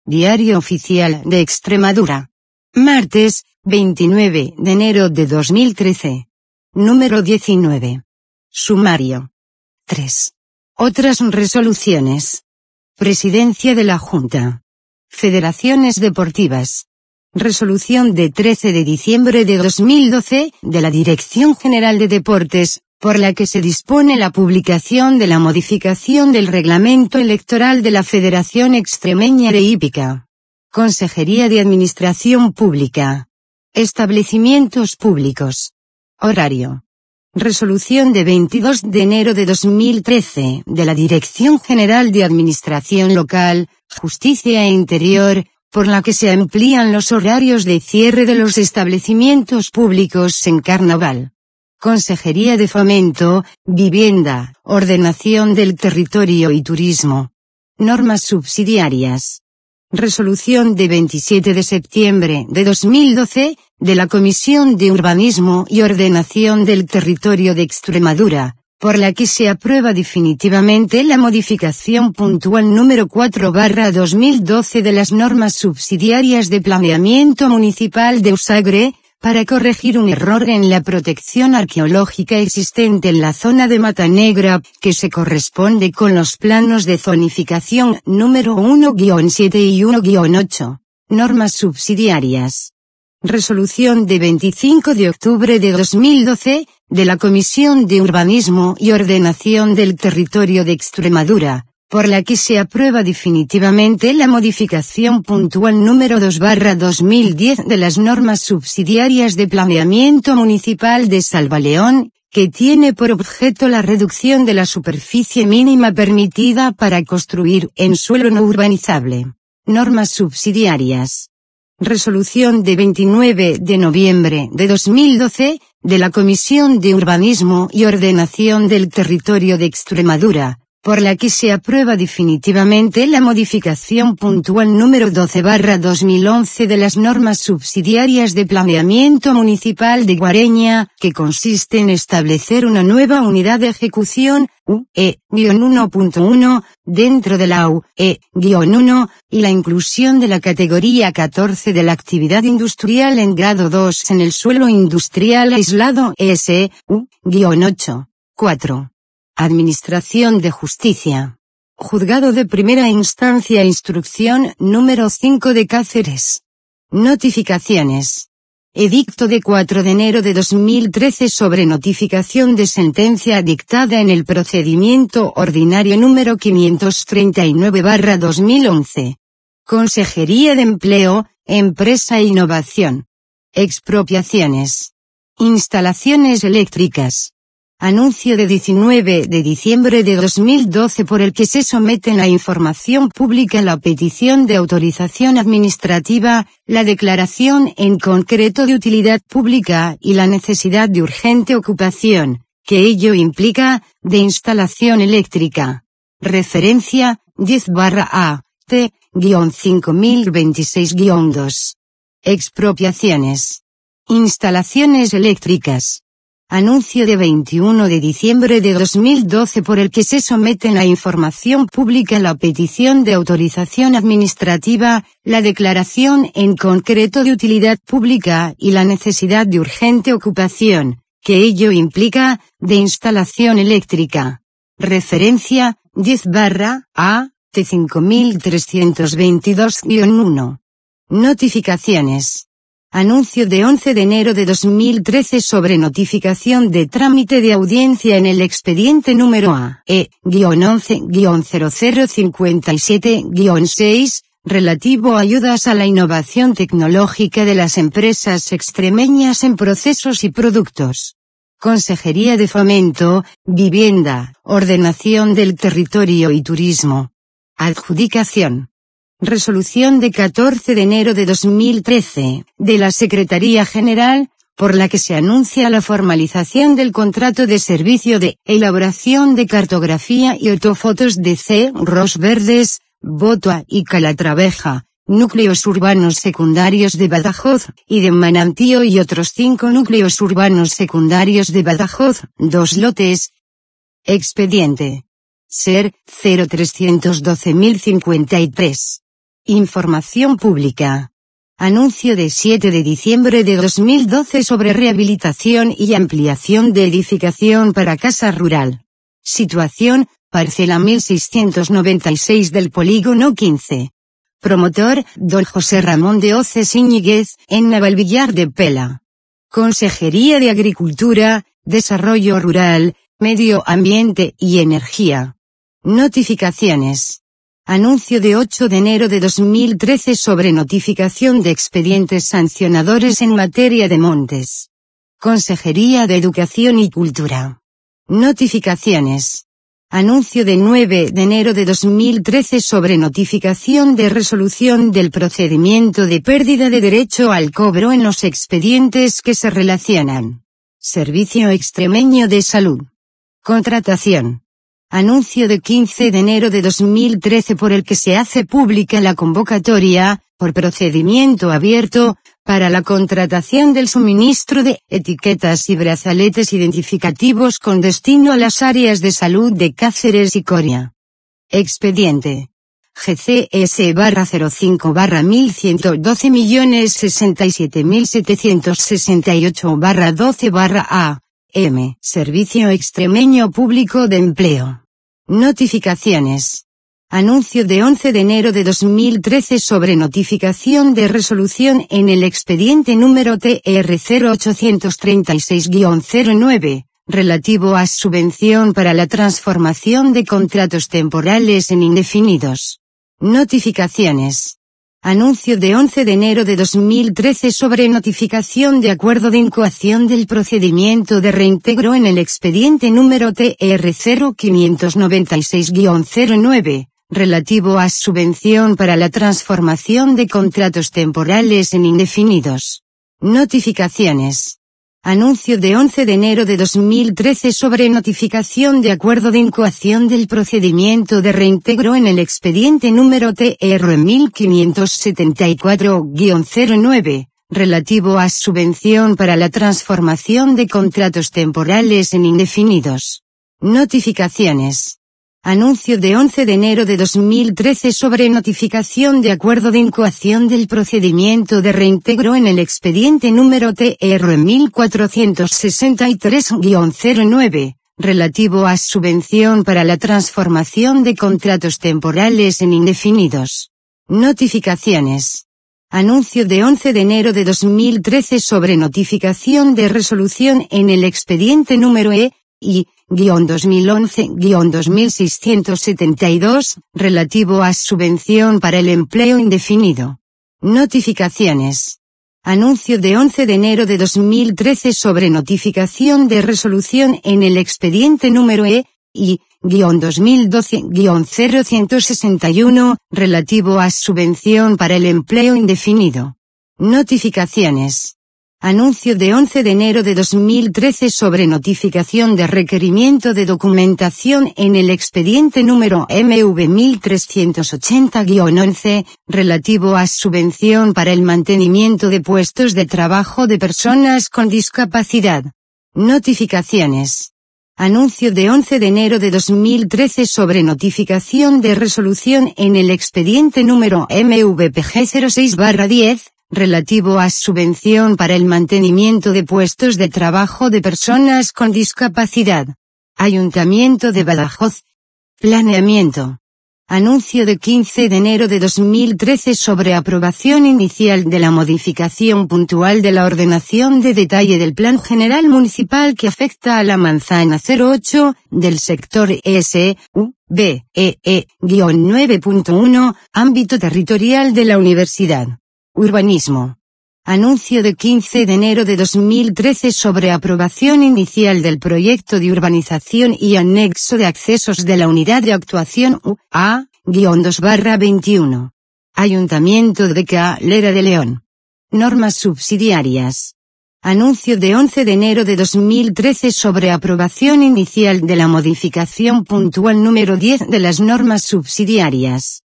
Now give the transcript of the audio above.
Diario Oficial de Extremadura. Martes, 29 de enero de 2013. Número 19. Sumario. 3. Otras resoluciones. Presidencia de la Junta. Federaciones deportivas. Resolución de 13 de diciembre de 2012, de la Dirección General de Deportes, por la que se dispone la publicación de la modificación del reglamento electoral de la Federación Extremeña de Hípica. Consejería de Administración Pública. Establecimientos públicos. Horario. Resolución de 22 de enero de 2013, de la Dirección General de Administración Local, Justicia e Interior, por la que se amplían los horarios de cierre de los establecimientos públicos en Carnaval. Consejería de Fomento, Vivienda, Ordenación del Territorio y Turismo. Normas subsidiarias. Resolución de 27 de septiembre de 2012, de la Comisión de Urbanismo y Ordenación del Territorio de Extremadura, por la que se aprueba definitivamente la modificación puntual número 4/2012 de las normas subsidiarias de planeamiento municipal de Usagre, para corregir un error en la protección arqueológica existente en la zona de Mata Negra, que se corresponde con los planos de zonificación número 1-7 y 1-8. Normas subsidiarias. Resolución de 25 de octubre de 2012, de la Comisión de Urbanismo y Ordenación del Territorio de Extremadura, por la que se aprueba definitivamente la modificación puntual número 2/2010 de las normas subsidiarias de planeamiento municipal de Salvaleón, que tiene por objeto la reducción de la superficie mínima permitida para construir en suelo no urbanizable. Normas subsidiarias. Resolución de 29 de noviembre de 2012, de la Comisión de Urbanismo y Ordenación del Territorio de Extremadura, por la que se aprueba definitivamente la modificación puntual número 12/2011 de las normas subsidiarias de planeamiento municipal de Guareña, que consiste en establecer una nueva unidad de ejecución, UE-1.1, dentro de la UE-1, y la inclusión de la categoría 14 de la actividad industrial en grado 2 en el suelo industrial aislado ES-U-8. 4. Administración de Justicia. Juzgado de Primera Instancia Instrucción número 5 de Cáceres. Notificaciones. Edicto de 4 de enero de 2013 sobre notificación de sentencia dictada en el procedimiento ordinario número 539/2011. Consejería de Empleo, Empresa e Innovación. Expropiaciones. Instalaciones eléctricas. Anuncio de 19 de diciembre de 2012 por el que se someten a información pública la petición de autorización administrativa, la declaración en concreto de utilidad pública y la necesidad de urgente ocupación, que ello implica, de instalación eléctrica. Referencia, 10/A-T-5026-2. Expropiaciones. Instalaciones eléctricas. Anuncio de 21 de diciembre de 2012 por el que se someten a información pública la petición de autorización administrativa, la declaración en concreto de utilidad pública y la necesidad de urgente ocupación, que ello implica, de instalación eléctrica. Referencia, 10/A-T5322-1. Notificaciones. Anuncio de 11 de enero de 2013 sobre notificación de trámite de audiencia en el expediente número AE-11-0057-6, relativo a ayudas a la innovación tecnológica de las empresas extremeñas en procesos y productos. Consejería de Fomento, Vivienda, Ordenación del Territorio y Turismo. Adjudicación. Resolución de 14 de enero de 2013, de la Secretaría General, por la que se anuncia la formalización del contrato de servicio de elaboración de cartografía y ortofotos de Cerros Verdes, Botua y Calatraveja, núcleos urbanos secundarios de Badajoz, y de Manantío y otros 5 núcleos urbanos secundarios de Badajoz, 2 lotes. Expediente. Ser 0312053. Información pública. Anuncio de 7 de diciembre de 2012 sobre rehabilitación y ampliación de edificación para casa rural. Situación, parcela 1696 del polígono 15. Promotor, don José Ramón de Oces Íñiguez, en Navalvillar de Pela. Consejería de Agricultura, Desarrollo Rural, Medio Ambiente y Energía. Notificaciones. Anuncio de 8 de enero de 2013 sobre notificación de expedientes sancionadores en materia de montes. Consejería de Educación y Cultura. Notificaciones. Anuncio de 9 de enero de 2013 sobre notificación de resolución del procedimiento de pérdida de derecho al cobro en los expedientes que se relacionan. Servicio Extremeño de Salud. Contratación. Anuncio de 15 de enero de 2013 por el que se hace pública la convocatoria, por procedimiento abierto, para la contratación del suministro de etiquetas y brazaletes identificativos con destino a las áreas de salud de Cáceres y Coria. Expediente. GCS/05/1167.768/12/A. M. Servicio Extremeño Público de Empleo. Notificaciones. Anuncio de 11 de enero de 2013 sobre notificación de resolución en el expediente número TR 0836-09, relativo a subvención para la transformación de contratos temporales en indefinidos. Notificaciones. Anuncio de 11 de enero de 2013 sobre notificación de acuerdo de incoación del procedimiento de reintegro en el expediente número TR 0596-09, relativo a subvención para la transformación de contratos temporales en indefinidos. Notificaciones. Anuncio de 11 de enero de 2013 sobre notificación de acuerdo de incoación del procedimiento de reintegro en el expediente número TR 1574-09, relativo a subvención para la transformación de contratos temporales en indefinidos. Notificaciones. Anuncio de 11 de enero de 2013 sobre notificación de acuerdo de incoación del procedimiento de reintegro en el expediente número TR 1463-09, relativo a subvención para la transformación de contratos temporales en indefinidos. Notificaciones. Anuncio de 11 de enero de 2013 sobre notificación de resolución en el expediente número EI-2011-2672, relativo a subvención para el empleo indefinido. Notificaciones. Anuncio de 11 de enero de 2013 sobre notificación de resolución en el expediente número EI-2012-0161, relativo a subvención para el empleo indefinido. Notificaciones. Anuncio de 11 de enero de 2013 sobre notificación de requerimiento de documentación en el expediente número MV 1380-11, relativo a subvención para el mantenimiento de puestos de trabajo de personas con discapacidad. Notificaciones. Anuncio de 11 de enero de 2013 sobre notificación de resolución en el expediente número MVPG 06/10, relativo a subvención para el mantenimiento de puestos de trabajo de personas con discapacidad. Ayuntamiento de Badajoz. Planeamiento. Anuncio de 15 de enero de 2013 sobre aprobación inicial de la modificación puntual de la ordenación de detalle del Plan General Municipal que afecta a la manzana 08, del sector SU-BEE-9.1, ámbito territorial de la Universidad. Urbanismo. Anuncio de 15 de enero de 2013 sobre aprobación inicial del proyecto de urbanización y anexo de accesos de la Unidad de Actuación UA-2/21. Ayuntamiento de Calera de León. Normas subsidiarias. Anuncio de 11 de enero de 2013 sobre aprobación inicial de la modificación puntual número 10 de las normas subsidiarias.